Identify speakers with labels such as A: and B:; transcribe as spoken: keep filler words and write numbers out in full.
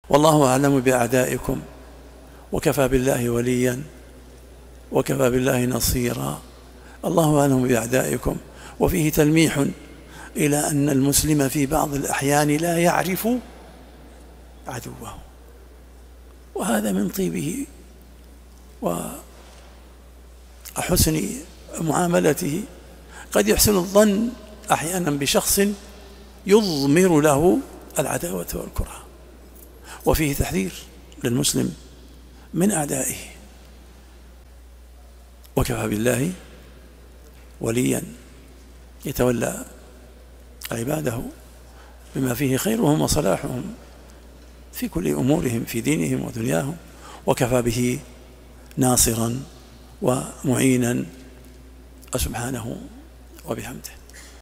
A: والله أعلم بأعدائكم وكفى بالله وليا وكفى بالله نصيرا. الله أعلم بأعدائكم، وفيه تلميح إلى أن المسلم في بعض الأحيان لا يعرف عدوه، وهذا من طيبه وحسن معاملته. قد يحسن الظن أحيانا بشخص يضمر له العداوة والكره، وفيه تحذير للمسلم من أعدائه. وكفى بالله وليا يتولى عباده بما فيه خيرهم وصلاحهم في كل أمورهم في دينهم ودنياهم، وكفى به ناصرا ومعينا سبحانه وبحمده.